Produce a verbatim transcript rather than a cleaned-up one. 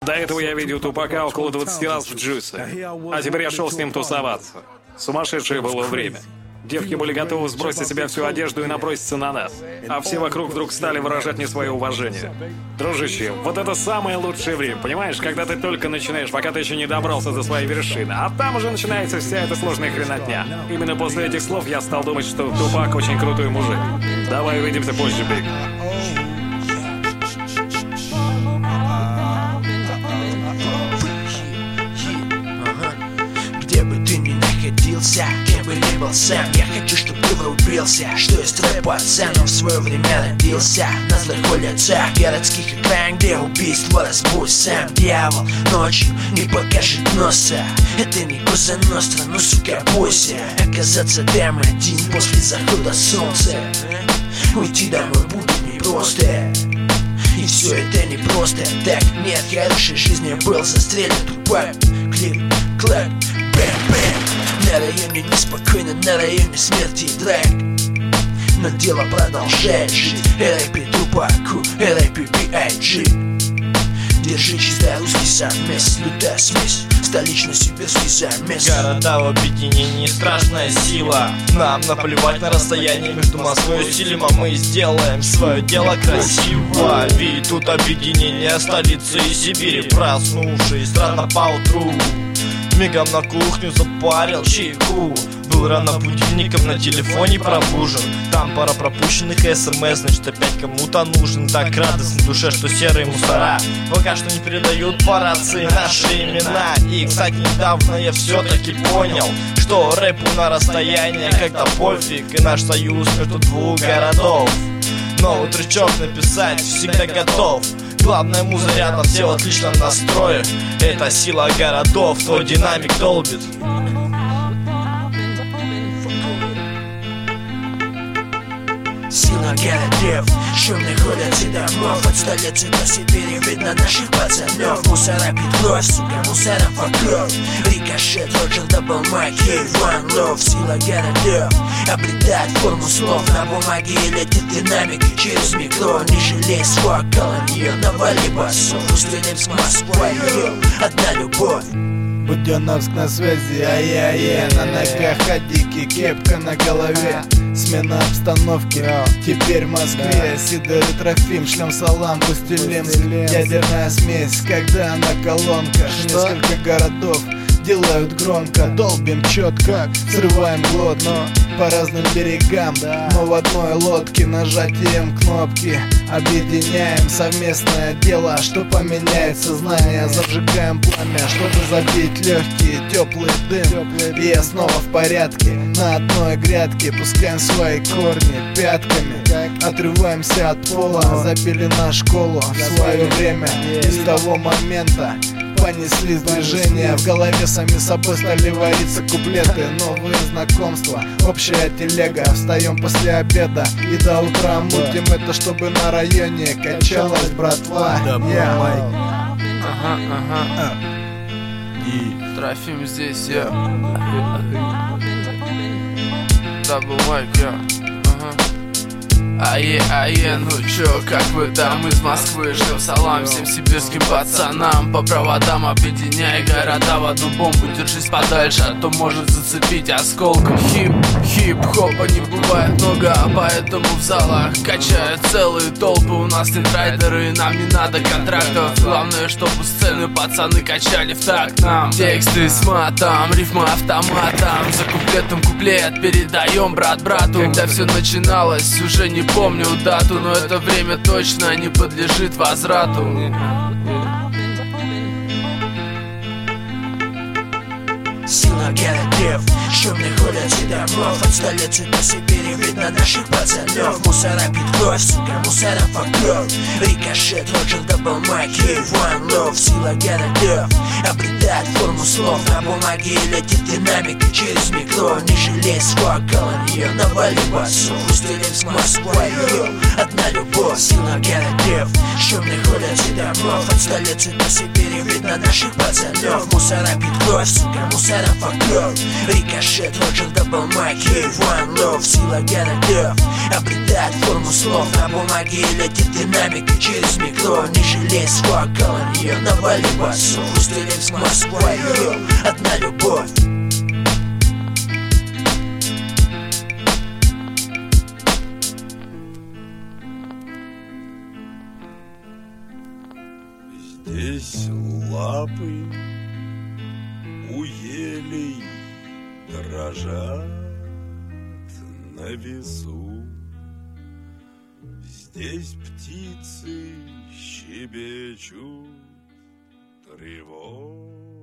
До этого я видел Тупака около двадцати раз в Джуисе, а теперь я шел с ним тусоваться. Сумасшедшее было время. Девки были готовы сбросить с себя всю одежду и наброситься на нас, а все вокруг вдруг стали выражать мне свое уважение. Дружище, вот это самое лучшее время, понимаешь, когда ты только начинаешь, пока ты еще не добрался до своей вершины, а там уже начинается вся эта сложная хренотня. Именно после этих слов я стал думать, что Тупак очень крутой мужик. Давай увидимся позже, Биг. Кем бы ни был сам, я хочу, чтобы ты врубился, что есть рэп пацаном в свое время родился. На злых улицах городских экран, где убийство разбудит сам дьявол. Ночью не покажет носа, это не Коза Ностра, ну сука бойся оказаться там один после захода солнца. Уйти домой будет непросто, и все это не просто так. Нет хорошей жизни, был застрелен Тупак. Клик, клак, бэм-бэм. На районе неспокойно, на районе смерти и драк, но дело продолжает жить. эр ай пи Тупаку, эр ай пи би ай джи. Держи чисто русский совмес, лютая смесь, столично-сибирский замес. Города в объединении, страшная сила. Нам наплевать на расстояние между Москвой и Силим, а мы сделаем свое дело красиво. Ведь тут объединение столицы и Сибири. Проснувшись рано поутру, мигом на кухню запарил чайку. Был рано будильником на телефоне пробужен. Там пара пропущенных смс, значит опять кому-то нужен. Так радостно в душе, что серые мусора пока что не передают по рации наши имена. И, кстати, недавно я все-таки понял, что рэпу на расстояние как-то пофиг, и наш союз между двух городов. Новый тречок написать всегда готов. Главное, муза рядом, все в отличном настрое. Это сила городов, твой динамик долбит. Сила городов, шумных улиц и домов. От столицы до Сибири видно наших пацанов. Мусора пит кровь, сука, мусором вокруг. Рикошет, Роджер, дабл майк, ей, one love. Сила городов обретает форму слов. На бумаге летит динамик через микро. Не жалей свой колонию, навали басов. Устремимся к Москве, одна любовь. Будённовск на связи, ай-яй-яй. На ногах ходики, кепка на голове. Смена обстановки, теперь в Москве. Сидор и Трофим, шлем салам, Пустелинск. Ядерная смесь, когда на колонках. Несколько городов делают громко, долбим четко, срываем глотку по разным берегам, но в одной лодке. Нажатием кнопки объединяем совместное дело, что поменяет сознание. Зажигаем пламя, чтобы забить легкий теплый дым. И я снова в порядке, на одной грядке. Пускаем свои корни пятками, отрываемся от пола. Забили на школу в свое время, и с того момента понеслись движения. В голове сами собой стали вариться куплеты. Новые знакомства, общая телега. Встаем после обеда и до утра мутим это, чтобы на районе качалась братва. Yeah. Ага, ага. И Трофим здесь, я. Дабл майк, я. Ага. Ае, ае, ну чё, как вы там из Москвы? Шлем салам всем сибирским пацанам. По проводам объединяй города в одну бомбу. Держись подальше, а то может зацепить осколком. Хип, хип-хопа не бывает много, а поэтому в залах качают целые толпы. У нас нет райдеры, нам не надо контрактов. Главное, чтобы сцены пацаны качали в такт нам. Тексты с матом, рифма автоматом. За куплетом куплет передаем брат брату. Когда все начиналось, уже не помню дату, но это время точно не подлежит возврату. Сила городов, шумных улиц и домов. От столицы до Сибири видно наших пацанов. Мусора пит кровь, сука, мусором вокруг. Рикошет, Роджер, дабл майк, ей, one love. Сила городов обретает форму слов. На бумаге летит динамик и через микро. Не жалей свой колонию, навали басов. Устремимся к Москве, одна любовь. Сила городов, шумных улиц и домов. От столицы до Сибири видно наших пацанов. Мусора пит кровь, сука, мусором вокруг. Рикошет, дышит Роджер Дабл Маки, One Love, сила гена дев обретает форму слов на бумаге, летит динамика через микро. Не жалей свой колорье, навали басу, Устилимск, Москва, ее одна любовь. Здесь лапы у елей дрожат на весу. Здесь птицы щебечут тревожно.